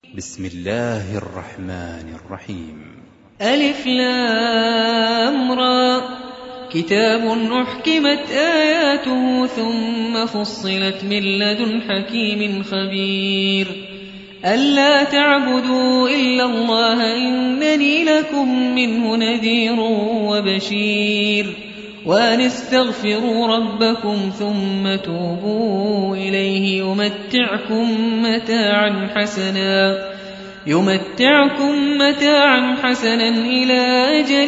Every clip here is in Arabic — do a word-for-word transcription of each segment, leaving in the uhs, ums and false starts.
بسم الله الرحمن الرحيم. ألف لام را، كتاب أحكمت آياته ثم فصلت من لدن حكيم خبير. ألا تعبدوا إلا الله إنني لكم منه نذير وبشير، وأن استغفروا ربكم ثم توبوا إليه يمتعكم متاعا حسنا يمتعكم متاعا حسنا إلى أجل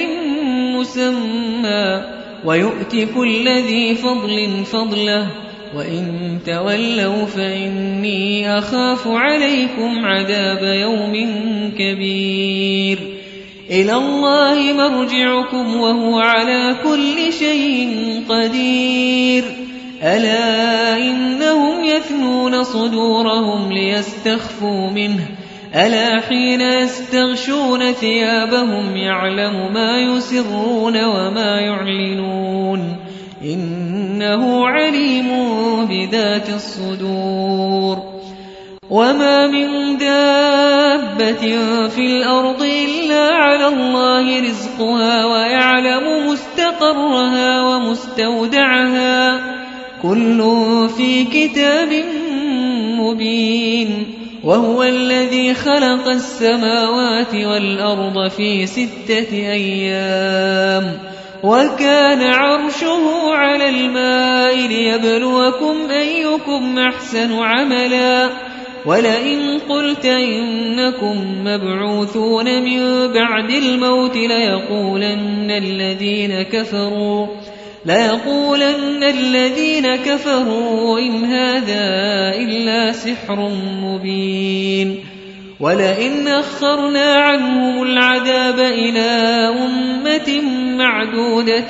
مسمى ويؤت كل ذي فضل فضله، وإن تولوا فإني أخاف عليكم عذاب يوم كبير. إلى الله مرجعكم وهو على كل شيء قدير. ألا إنهم يثنون صدورهم ليستخفوا منه، ألا حين يستغشون ثيابهم يعلم ما يسرون وما يعلنون، إنه عليم بذات الصدور. وما من دابة في الأرض إلا على الله رزقها ويعلم مستقرها ومستودعها، كل في كتاب مبين. وهو الذي خلق السماوات والأرض في ستة أيام وكان عرشه على الماء ليبلوكم أيكم أحسن عملا. ولئن قلت إنكم مبعوثون من بعد الموت ليقولن الذين كفروا ليقولن الذين كفروا إن هذا إلا سحر مبين. ولئن أخرنا عنهم العذاب إلى أمة معدودة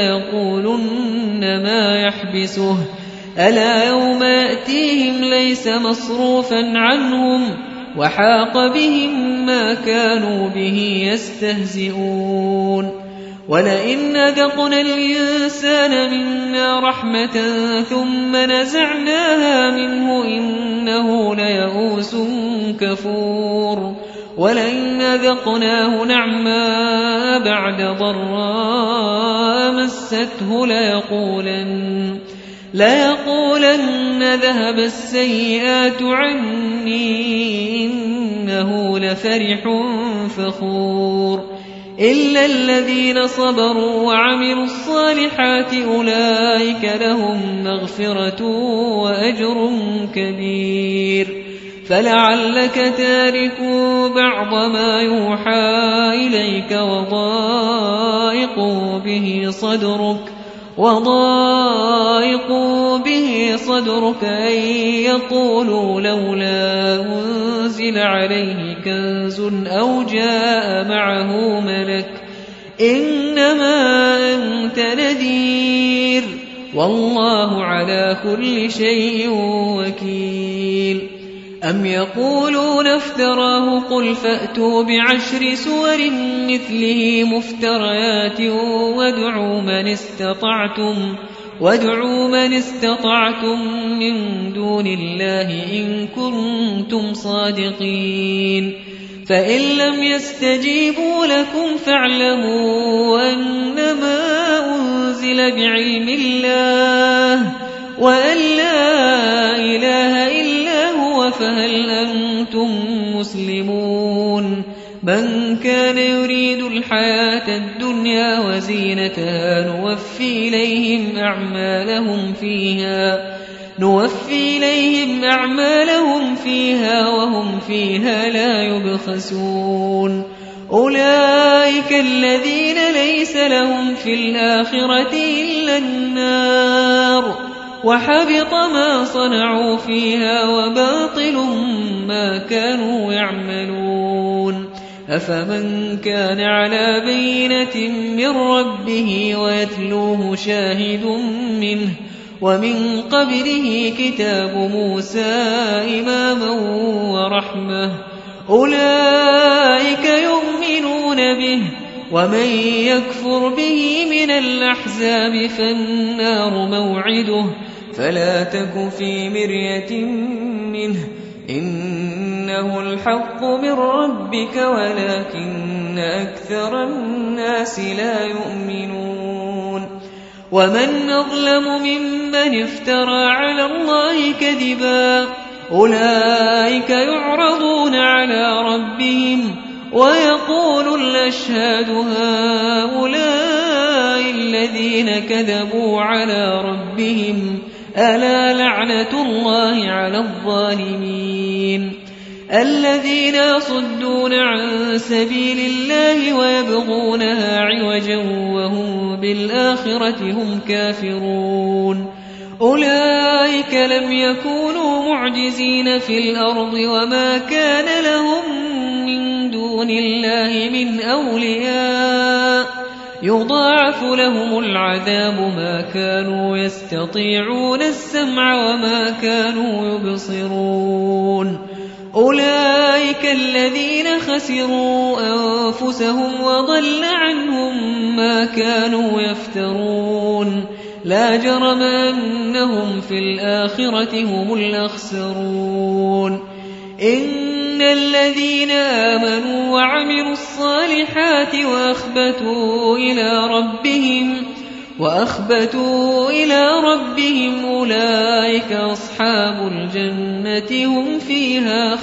ليقولن ما يحبسه، ألا يوم يأتيهم ليس مصروفا عنهم وحاق بهم ما كانوا به يستهزئون. ولئن أذقنا الإنسان منا رحمة ثم نزعناها منه إنه ليئوس كفور. ولئن أذقناه نعماء بعد ضراء مسته ليقولن ليقولن ذهب السيئات عني إنه لفرح فخور. إلا الذين صبروا وعملوا الصالحات أولئك لهم مغفرة وأجر كبير. فلعلك تارك بعض ما يوحى إليك وضائق به صدرك وضائق به صدرك أن يقولوا لولا أنزل عليه كنز أو جاء معه ملك، إنما أنت نذير والله على كل شيء وكيل. أم يقولون افتراه قل فأتوا بعشر سور مثله مفتريات وادعوا من استطعتم وادعوا من استطعتم من دون الله إن كنتم صادقين. فإن لم يستجيبوا لكم فاعلموا أنما أنزل بعلم الله وأن لا إله إلا هو فهل أنتم مسلمون. من كان يريد الحياة الدنيا وزينتها نوفي إليهم أعمالهم فيها نوفي إليهم أعمالهم فيها وهم فيها لا يبخسون. أولئك الذين ليس لهم في الآخرة إلا النار وحبط ما صنعوا فيها وباطل ما كانوا يعملون. أفمن كان على بينة من ربه ويتلوه شاهد منه ومن قبله كتاب موسى إماما ورحمة أولئك يؤمنون به، ومن يكفر به من الأحزاب فالنار موعده فلا تك في مرية منه إن إنه الحق من ربك ولكن أكثر الناس لا يؤمنون ومن أظلم ممن افترى على الله كذبا أولئك يعرضون على ربهم ويقول الأشهاد هؤلاء الذين كذبوا على ربهم ألا لعنة الله على الظالمين الذين يصدون عن سبيل الله ويبغونها عوجا وهم بالآخرة هم كافرون أولئك لم يكونوا معجزين في الأرض وما كان لهم من دون الله من أولياء يضاعف لهم العذاب ما كانوا يستطيعون السمع وما كانوا يبصرون أولئك الذين خسروا أنفسهم وضل عنهم ما كانوا يفترون لا جرم أنهم في الآخرة هم الأخسرون إن الذين آمنوا وعملوا الصالحات وأخبتوا إلى ربهم وأخبتوا إلى ربهم أولئك أصحاب الجنة هم فيها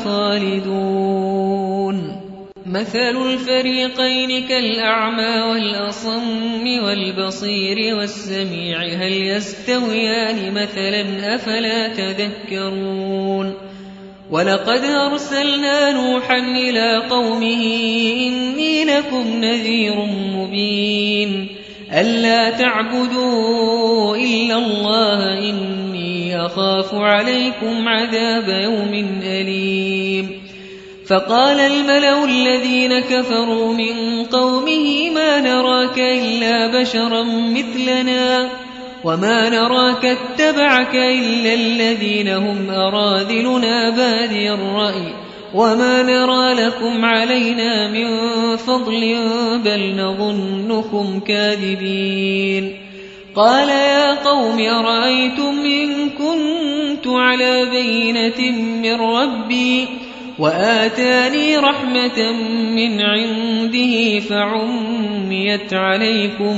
خالدون مثل الفريقين كالأعمى والأصم والبصير والسميع هل يستويان مثلا أفلا تذكرون ولقد أرسلنا نوحا إلى قومه إني لكم نذير مبين ألا تعبدوا إلا الله إني أخاف عليكم عذاب يوم أليم فقال الملأ الذين كفروا من قومه ما نراك إلا بشرا مثلنا وما نراك اتبعك إلا الذين هم أراذلنا بادي الرأي وما نرى لكم علينا من فضل بل نظنكم كاذبين قال يا قوم أرأيتم إن كنت على بينة من ربي وآتاني رحمة من عنده فعميت عليكم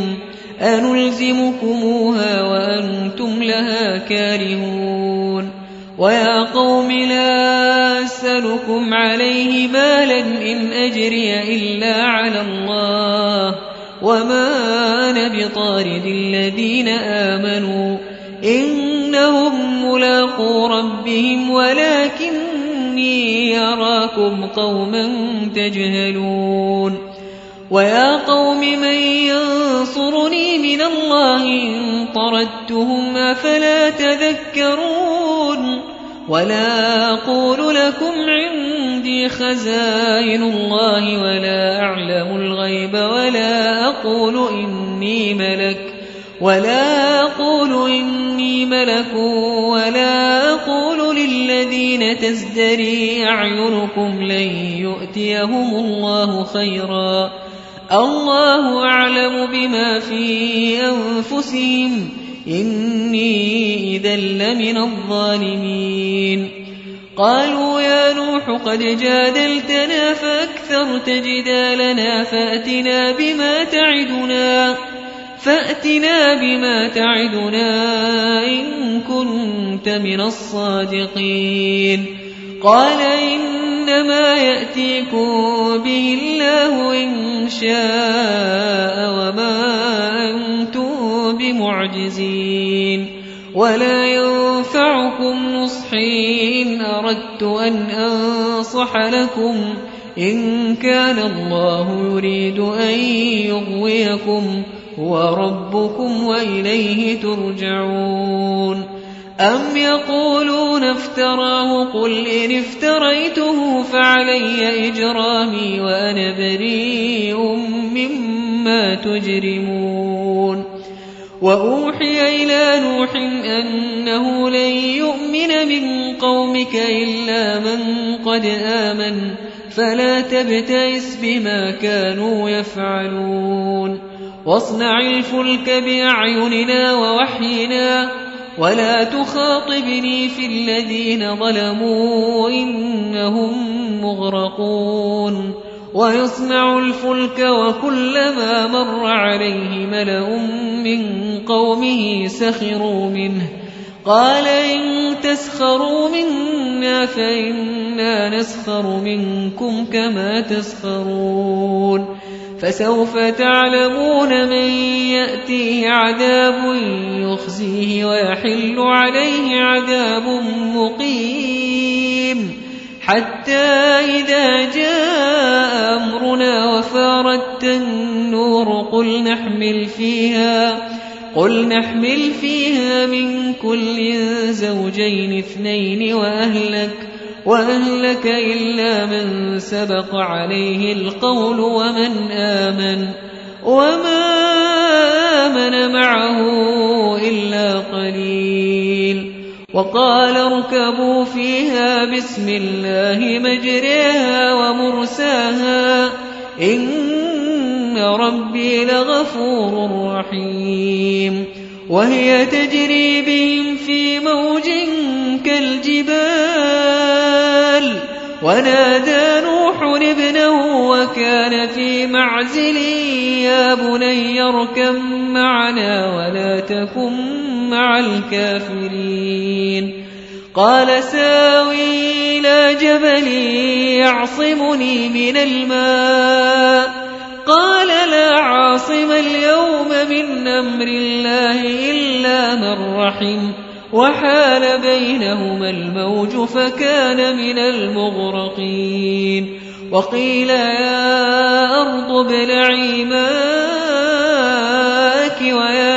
أنلزمكموها وأنتم لها كارهون ويا قوم لا أسألكم عليه مالا إن أجري إلا على الله وما أنا بطارد الذين آمنوا إنهم ملاقو ربهم ولكني أراكم قوما تجهلون ويا قوم من ينصرني من الله إن طردتهم أفلا تذكرون ولا أقول لكم عندي خزائن الله ولا أعلم الغيب ولا أقول إني ملك ولا أقول إني ملك ولا أقول للذين تزدري أعينكم لن يؤتيهم الله خيرا الله أعلم بما في أنفسهم إني إذا لمن الظالمين قالوا يا نوح قد جادلتنا فأكثرت جدالنا فأتنا بما تعدنا فأتنا بما تعدنا إن كنت من الصادقين قال إنما يأتيكم به الله إن شاء وما أنتم بمعجزين ولا ينفعكم نصحي إن أردت أن أنصح لكم إن كان الله يريد أن يغويكم هو ربكم وإليه ترجعون أم يقولون افتراه قل إن افتريته فعلي إجرامي وأنا بريء مما تجرمون وأوحي إلى نوح أنه لن يؤمن من قومك إلا من قد آمن فلا تبتئس بما كانوا يفعلون واصنع الفلك بأعيننا ووحينا ولا تخاطبني في الذين ظلموا إنهم مغرقون ويصنع الفلك وكلما مر عليه ملأ من قومه سخروا منه قال إن تسخروا منا فإنا نسخر منكم كما تسخرون فسوف تعلمون من يأتيه عذاب يخزيه ويحل عليه عذاب مقيم حتى إذا جاء أمرنا وفارت النور قل نحمل فيها قل نحمل فيها من كل زوجين اثنين وأهلك وأهلك إلا من سبق عليه القول ومن آمن وما آمن معه إلا قليل وقال اركبوا فيها بسم الله مجريها ومرساها إن ربي لغفور رحيم وهي تجري بهم في موج كالجبال ونادى نوح ابنه وكان في معزل يا بني اركب معنا ولا تكن مع الكافرين قال ساوي إلى جبل يعصمني من الماء قال لا عاصم اليوم من أمر الله إلا من رحم وحال بينهما الموج فكان من المغرقين وقيل يا أرض ابلعي ماءك ويا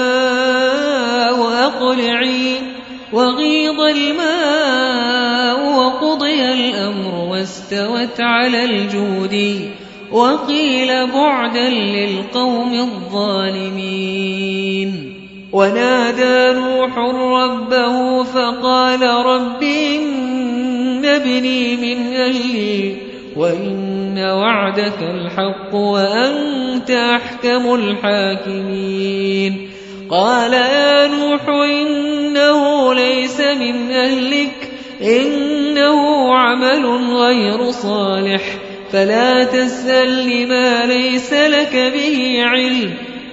سماء أقلعي وغيض الماء وقضي الأمر واستوت على الجود وقيل بعدا للقوم الظالمين ونادى نوح ربه فقال رب إن ابني من أهلي وإن وعدك الحق وأنت أحكم الحاكمين قال يا نوح إنه ليس من أهلك إنه عمل غير صالح فلا تسأل لما ليس لك به علم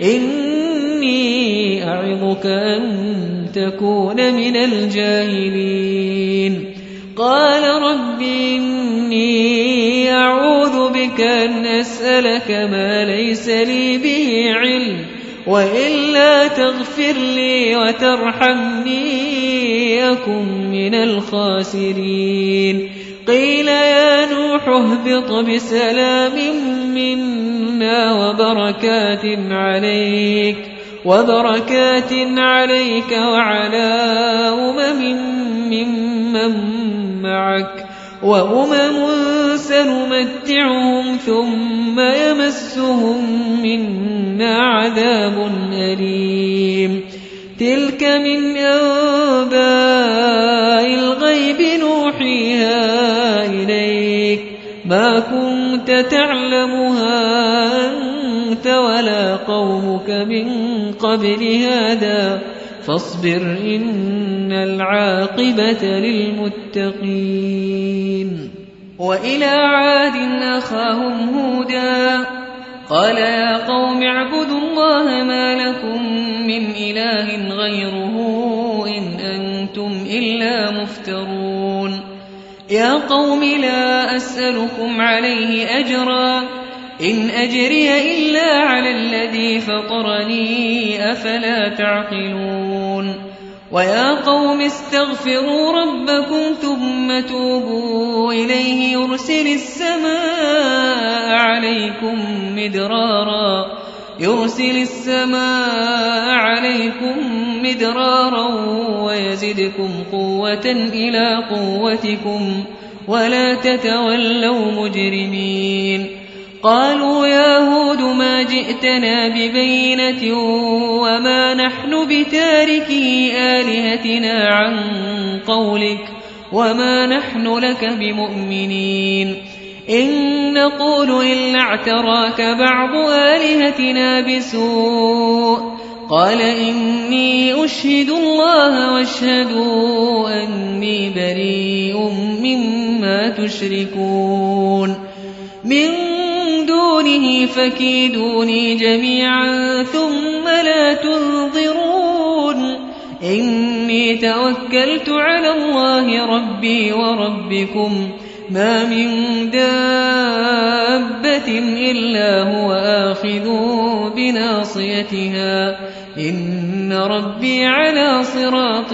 إني أعظك أن تكون من الجاهلين قال رب إني أعوذ بك أن أسألك ما ليس لي به علم وإلا تغفر لي وترحمني أكن من الخاسرين قيل يا نوح اهبط بسلام منا وبركات عليك وبركات عليك وعلى أمم ممن معك وأمم سنمتعهم ثم يمسهم منا عذاب أليم تلك من أنباء الغيب نوحيها إليك ما كنت تعلمها أنت ولا قومك من قبل هذا فاصبر إن العاقبة للمتقين وإلى عاد أخاهم هودا قال يا قوم اعبدوا الله ما لكم من إله غيره إن أنتم إلا مفترون يا قوم لا أسألكم عليه أجرا إن أجري إلا على الذي فطرني أفلا تعقلون ويا قوم استغفروا ربكم ثم توبوا إليه يرسل السماء عليكم مدرارا يرسل السماء عليكم مدرارا ويزدكم قوة إلى قوتكم ولا تتولوا مجرمين قالوا يا هود ما جئتنا ببينة وما نحن بتاركي آلهتنا عن قولك وما نحن لك بمؤمنين إن نقول إلا اعتراك بعض آلهتنا بسوء قال إني أشهد الله واشهدوا أني بريء مما تشركون من دونه فكيدوني جميعا ثم لا تنظرون إني توكلت على الله ربي وربكم ما من دابة إلا هو آخذ بناصيتها إن ربي على صراط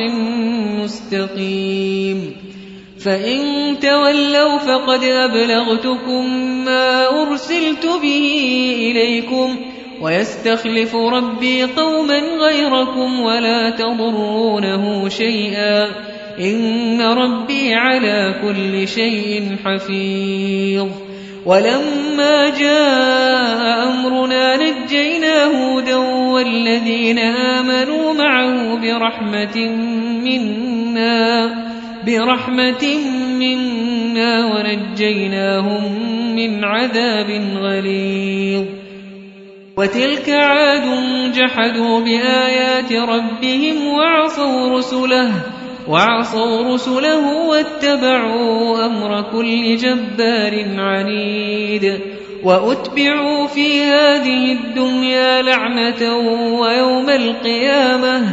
مستقيم فإن تولوا فقد أبلغتكم ما أرسلت به إليكم ويستخلف ربي قوما غيركم ولا تضرونه شيئا إن ربي على كل شيء حفيظ ولما جاء أمرنا نجينا هودا والذين آمنوا معه برحمة منا برحمة منا ونجيناهم من عذاب غليظ وتلك عاد جحدوا بآيات ربهم وعصوا رسله وعصوا رسله واتبعوا أمر كل جبار عنيد وأتبعوا في هذه الدنيا لعنة ويوم القيامة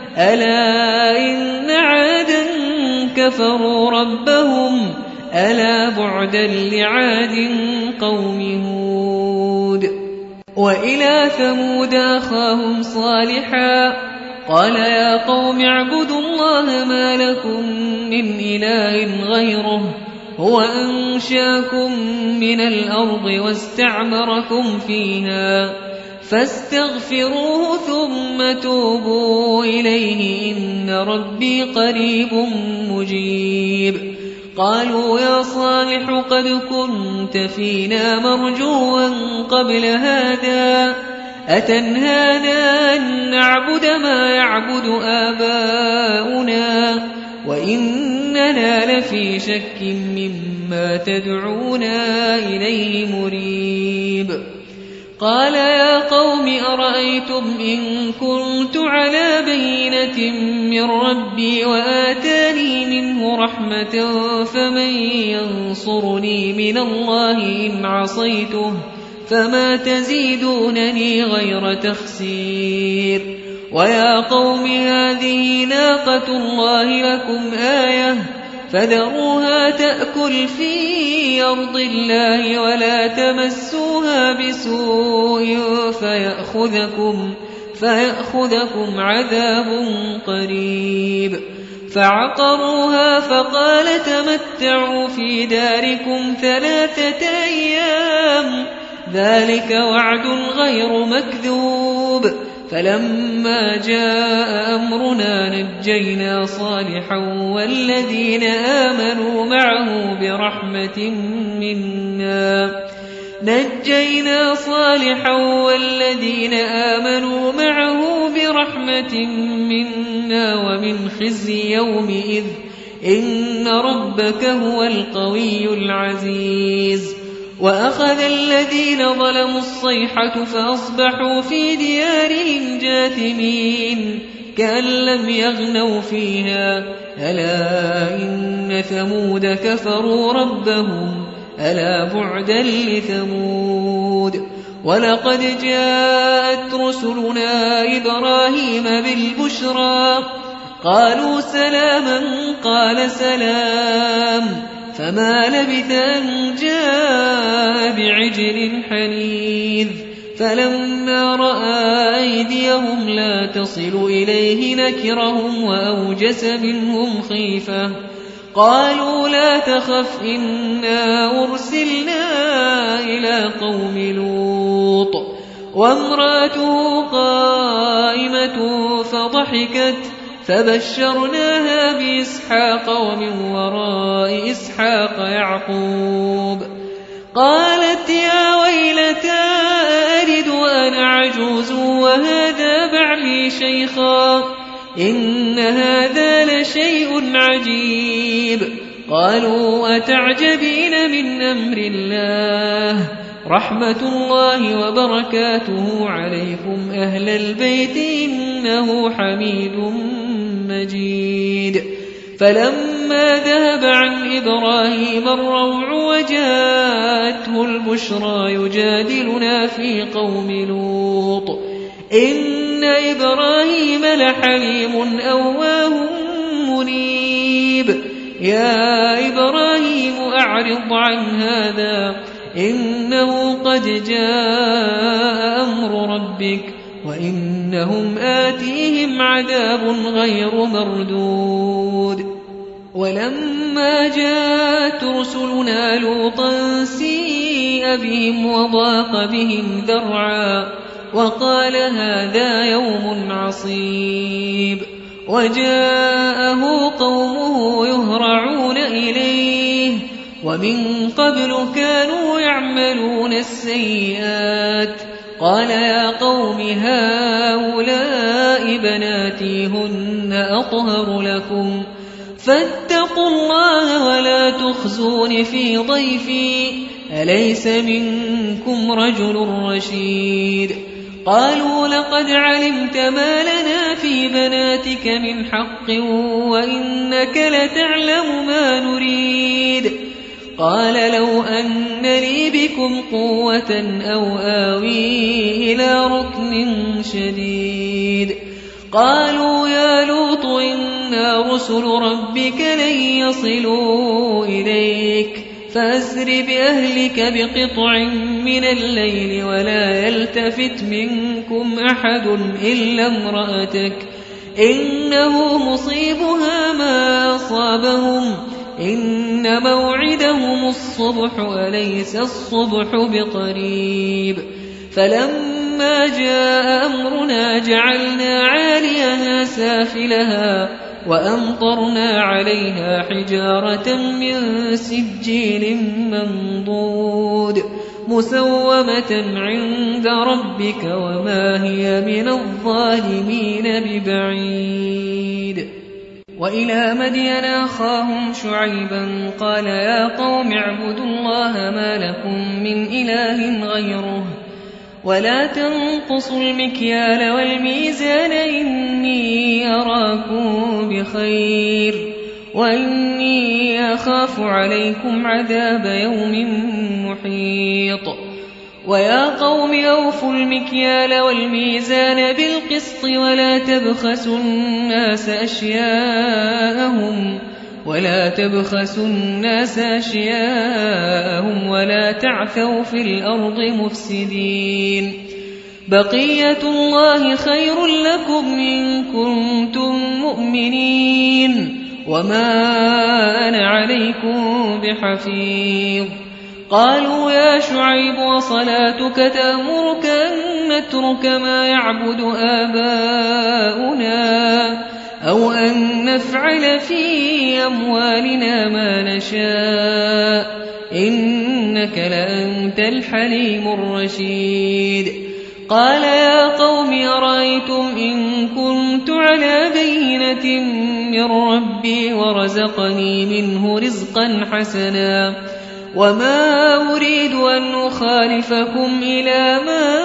ألا إن عادا كفروا ربهم ألا بعدا لعاد قوم هود وإلى ثمود أخاهم صالحا قال يا قوم اعبدوا الله ما لكم من إله غيره هو أنشاكم من الأرض واستعمركم فيها فاستغفروه ثم توبوا إليه إن ربي قريب مجيب قالوا يا صالح قد كنت فينا مرجوا قبل هذا أتنهانا أن نعبد ما يعبد آباؤنا وإننا لفي شك مما تدعونا إليه مريب قال يا قوم أرأيتم إن كنت على بينة من ربي وآتاني منه رحمة فمن ينصرني من الله إن عصيته فما تزيدونني غير تخسير ويا قوم هذه ناقة الله لكم آية فذروها تأكل في أرض الله ولا تمسوها بسوء فيأخذكم, فيأخذكم عذاب قريب فعقروها فقال تمتعوا في داركم ثلاثة أيام ذلك وعد غير مكذوب فلما جاء أمرنا نجينا صالحا والذين آمنوا معه برحمة منا نجينا صالحا والذين آمنوا معه برحمة منا ومن خزي يومئذ إن ربك هو القوي العزيز وأخذ الذين ظلموا الصيحة فأصبحوا في ديارهم جاثمين كأن لم يغنوا فيها ألا إن ثمود كفروا ربهم ألا بعدا لثمود ولقد جاءت رسلنا إبراهيم بالبشرى قالوا سلاما قال سلام فما لبث أن جاء بعجل حنيذ فلما رأى أيديهم لا تصل إليه نكرهم وأوجس منهم خيفة قالوا لا تخف إنا أرسلنا إلى قوم لوط وامرأته قائمة فضحكت فبشرناها بإسحاق ومن وراء إسحاق يعقوب قالت يا ويلتى ألد وأنا عجوز وهذا بعلي شيخا إن هذا لشيء عجيب قالوا أتعجبين من أمر الله رحمة الله وبركاته عليكم أهل البيت إنه حميد مجيد. فلما ذهب عن إبراهيم الروع وجاءته البشرى يجادلنا في قوم لوط إن إبراهيم لحليم أواه منيب. يا إبراهيم أعرض عن هذا إنه قد جاء أمر ربك وإنهم آتيهم عذاب غير مردود. ولما جاءت رسلنا لوطا سيء بهم وضاق بهم ذرعا وقال هذا يوم عصيب. وجاءه قومه يهرعون إليه ومن قبل كانوا يعملون السيئات. قال يا قوم هؤلاء بناتي هن أطهر لكم فاتقوا الله ولا تخزون في ضيفي أليس منكم رجل رشيد. قالوا لقد علمت ما لنا في بناتك من حق وإنك لتعلم ما نريد. قال لو أن لي بكم قوة أو آوي إلى ركن شديد. قالوا يا لوط إنا رسل ربك لن يصلوا إليك فأسر بأهلك بقطع من الليل ولا يلتفت منكم أحد إلا امرأتك إنه مصيبها ما أصابهم إن موعدهم الصبح أليس الصبح بقريب. فلما جاء أمرنا جعلنا عاليها سافلها وأمطرنا عليها حجارة من سجيل منضود مسومة عند ربك وما هي من الظالمين ببعيد. وإلى مدين أخاهم شعيبا قال يا قوم اعبدوا الله ما لكم من إله غيره ولا تنقصوا المكيال والميزان إني أراكم بخير وإني أخاف عليكم عذاب يوم محيط. ويا قوم أوفوا المكيال والميزان بالقسط ولا تبخسوا الناس أشياءهم ولا تبخسوا الناس أشياءهم ولا تعثوا في الأرض مفسدين. بقية الله خير لكم إن كنتم مؤمنين وما أنا عليكم بحفيظ. قالوا يا شعيب وصلاتك تأمرك أن نترك ما يعبد آباؤنا أو أن نفعل في أموالنا ما نشاء إنك لأنت الحليم الرشيد. قال يا قوم أرأيتم إن كنت على بينة من ربي ورزقني منه رزقا حسنا وما أريد أن أخالفكم إلى ما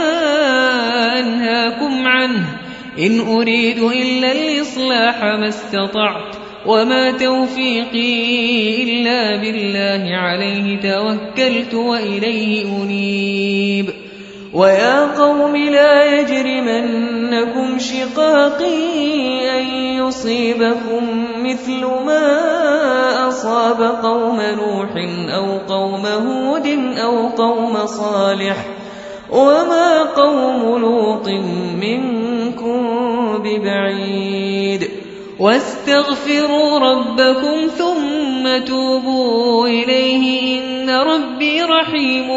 أنهاكم عنه إن أريد إلا الإصلاح ما استطعت وما توفيقي إلا بالله عليه توكلت وإليه أنيب. ويا قوم لا يجرمنكم شقاقي أن يصيبكم مثل ما أصاب قوم نوح أو قوم هود أو قوم صالح وما قوم لوط منكم ببعيد. واستغفروا ربكم ثم توبوا إليه إن ربي رحيم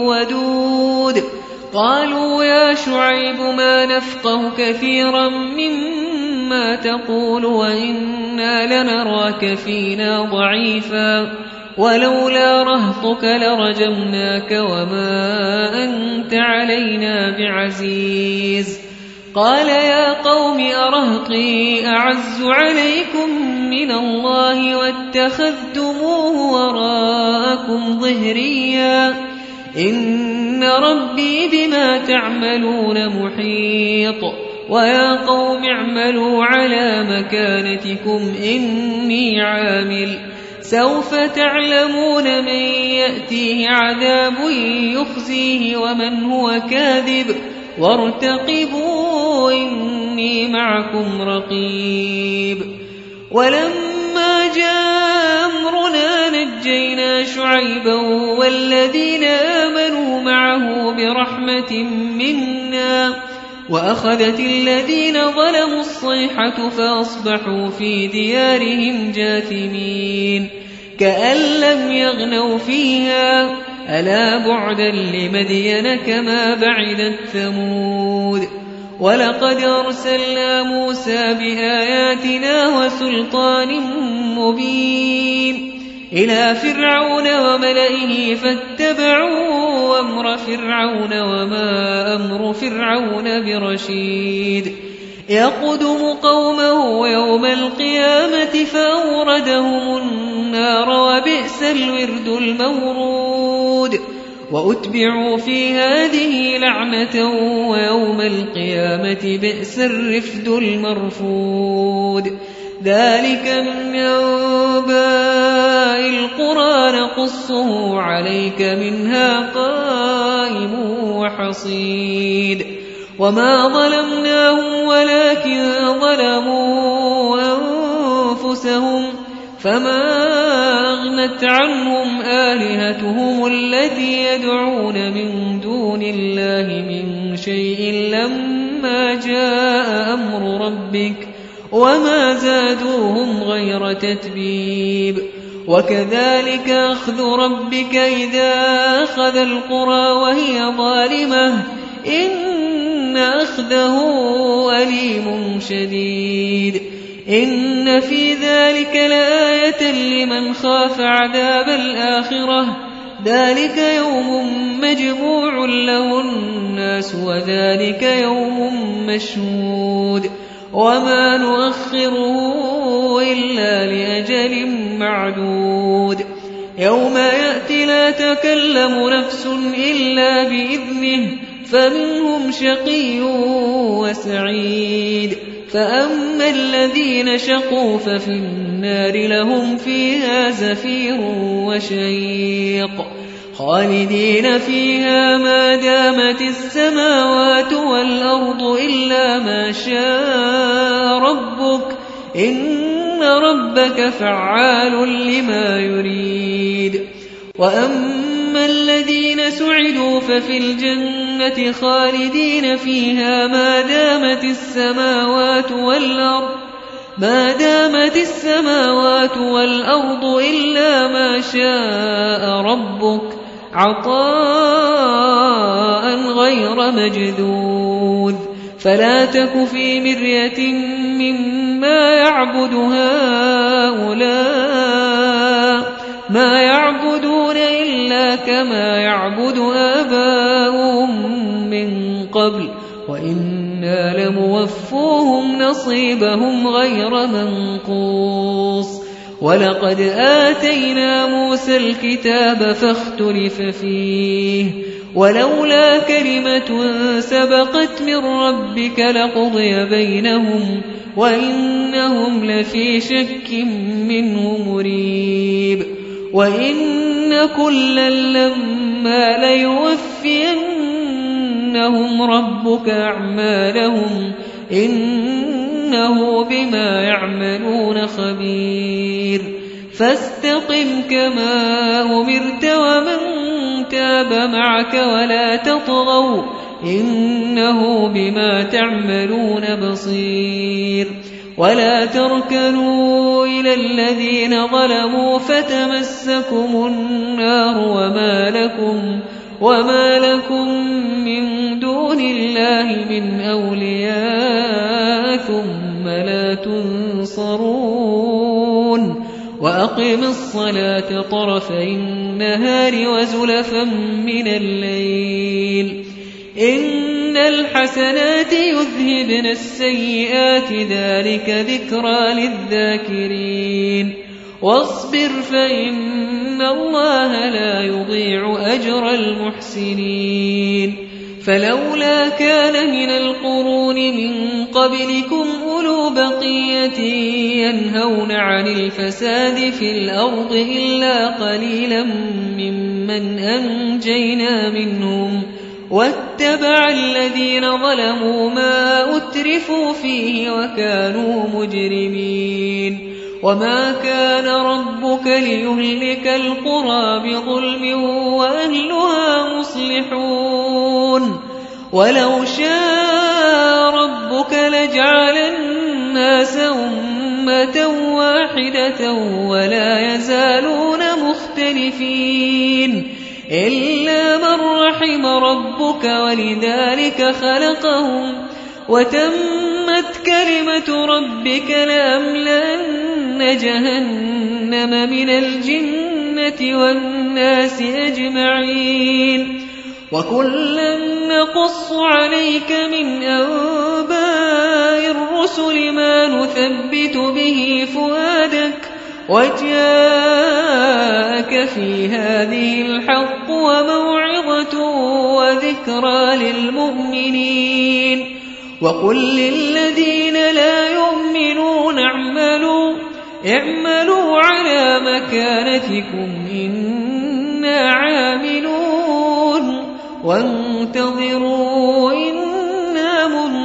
ودود. قالوا يا شعيب ما نفقه كثيرا مما تقول وإنا لنراك فينا ضعيفا ولولا رهطك لرجمناك وما أنت علينا بعزيز. قال يا قوم أرهطي أعز عليكم من الله واتخذتموه وراءكم ظهريا إن إن ربي بما تعملون محيط ويا قوم اعملوا على مكانتكم إني عامل سوف تعلمون من يأتيه عذاب يخزيه ومن هو كاذب وارتقبوا إني معكم رقيب. ولما جاء أمرنا نجينا شعيبا والذين آمنوا معه برحمة منا وأخذت الذين ظلموا الصيحة فأصبحوا في ديارهم جاثمين كأن لم يغنوا فيها ألا بعدا لمدين كما بعدت ثمود. ولقد أرسلنا موسى بآياتنا وسلطان مبين إلى فرعون وملئه فاتبعوا أمر فرعون وما أمر فرعون برشيد يقدم قومه يوم القيامة فأوردهم النار وبئس الورد المورود. وأتبعوا في هذه لعنة ويوم القيامة بئس الرفد المرفود. ذلك من أنباء القرى نقصه عليك منها قائم وحصيد. وما ظلمناهم ولكن ظلموا أنفسهم فما أغنت عنهم آلهتهم التي يدعون من دون الله من شيء لما جاء أمر ربك وما زادوهم غير تتبيب. وكذلك أخذ ربك إذا أخذ القرى وهي ظالمة إن أخذه أليم شديد. إن في ذلك لآية لمن خاف عذاب الآخرة ذلك يوم مجموع له الناس وذلك يوم مشهود وما نؤخره إلا لأجل معدود. يوم يأتي لا تكلم نفس إلا بإذنه فمنهم شقي وسعيد. فأما الذين شقوا ففي النار لهم فيها زفير وشيق خالدين فيها ما دامت السماوات والأرض إلا ما شاء ربك إن ربك فعال لما يريد. وأما الذين سعدوا ففي الجنة خالدين فيها ما دامت السماوات والأرض ما دامت السماوات والأرض إلا ما شاء ربك عطاء غير مجذوذ. فلا تك في مرية مما يعبد هؤلاء ما يعبدون إلا كما يعبد آباؤهم من قبل وإنا لموفوهم نصيبهم غير منقوص. ولقد آتينا موسى الكتاب فاختلف فيه ولولا كلمة سبقت من ربك لقضي بينهم وإنهم لفي شك منه مريب. وإن كلا لما ليوفينهم ربك أعمالهم إنه بما يعملون خبير. فاستقم كما أمرت ومن تاب معك ولا تطغوا إنه بما تعملون بصير. ولا تركنوا إلى الذين ظلموا فتمسكم النار وما لكم, وما لكم من دون الله من أولياء ثم لا تنصرون. وأقم الصلاة طرفي النهار وزلفا من الليل إن الحسنات يذهبن السيئات ذلك ذكرى للذاكرين. واصبر فإن الله لا يضيع أجر المحسنين فلولا كان من القرون من قبلكم أولو بقية ينهون عن الفساد في الأرض إلا قليلا ممن أنجينا منهم واتبع الذين ظلموا ما أترفوا فيه وكانوا مجرمين وما كان ربك ليهلك القرى بظلم وأهلها مصلحون ولو شاء ربك لجعل الناس أمة واحدة ولا يزالون مختلفين إلا من رحم ربك ولذلك خلقهم وتمت كلمة ربك لأملأن جهنم من الجنة والناس أجمعين وكلا نقص عليك من أنباء الرسل ما نثبت به فؤادك وجاءك في هذه الحق وموعظة وذكرى للمؤمنين وقل للذين لا يؤمنون اعملوا اعملوا على مكانتكم إنا عاملون وانتظروا إنا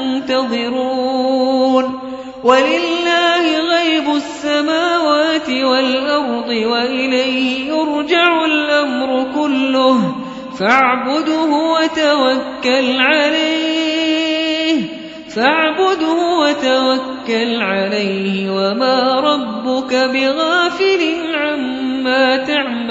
منتظرون ولله غيب السماوات والأرض وإليه يرجع الأمر كله فاعبده وتوكل عليه فاعبده وتوكل عليه وما ربك بغافل عما تعمل